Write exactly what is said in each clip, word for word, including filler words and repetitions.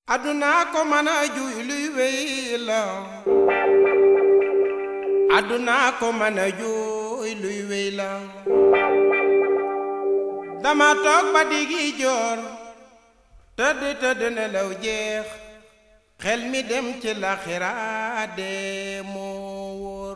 aduna ko mana juy luy wey la aduna ko mana juy luy wey la dama toog ba digi joor tëdd tëdd nelaw jeex xel mi dem ci laxira de moo wóor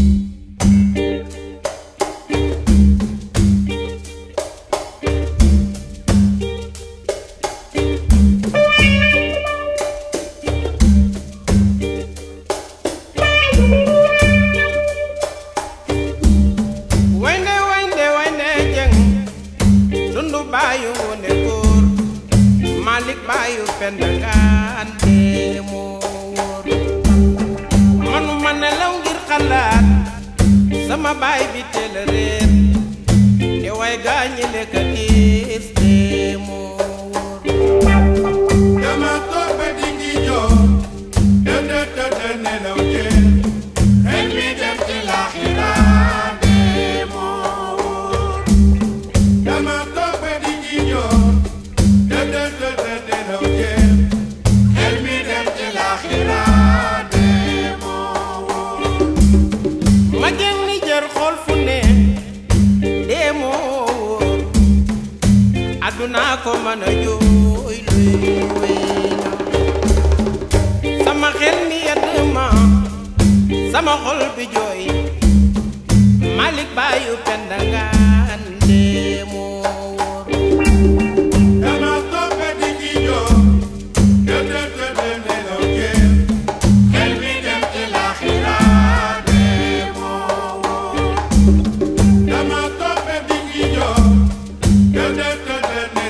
bayu ne góor Malik bayu pendangaan de moo wóor manu ma nelaw ngir xalaat sama baay bi teel a réer te way gaañi lekk tiis de moo wóor dama toog ba dingi joor dëdd dëdd nelaw jeex xel mi dem ci laaxira de moo wóor dama aduna ko mana jooy luy wey sama xel mi yedd ma sama xol bi jooy Malik bayu pendangaan de moo wóor dama toog ba dingi joor dëdd dëdd nelaw jeex xel mi dem ci laaxira de moo wóor dama toog ba dingi joor dëdd dëdd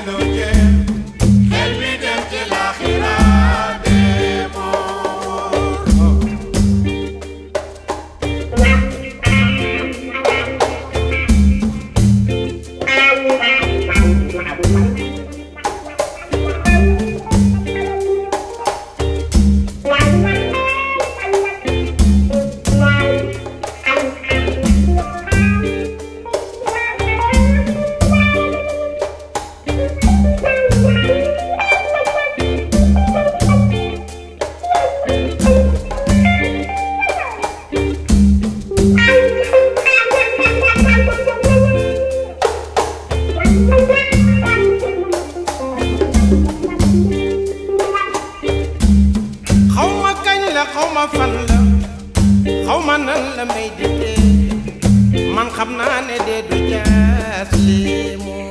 xawma fan la xawma nan la may dee man xam naa ne dee du jaas lii moo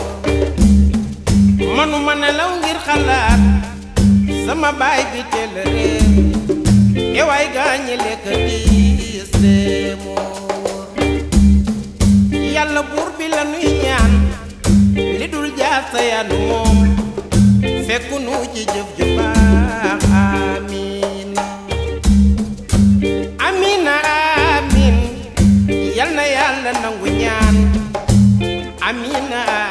manuma nelaw ngir xalaat sama baay bi teel a réer e waay gaañi lekk diis dee moo yàlla buur bi la nuy ñaan li dul jaas sa yanu moom fekku nu ci jëf ju baax amiin amina amin yal na yàlla nangu ñaan amina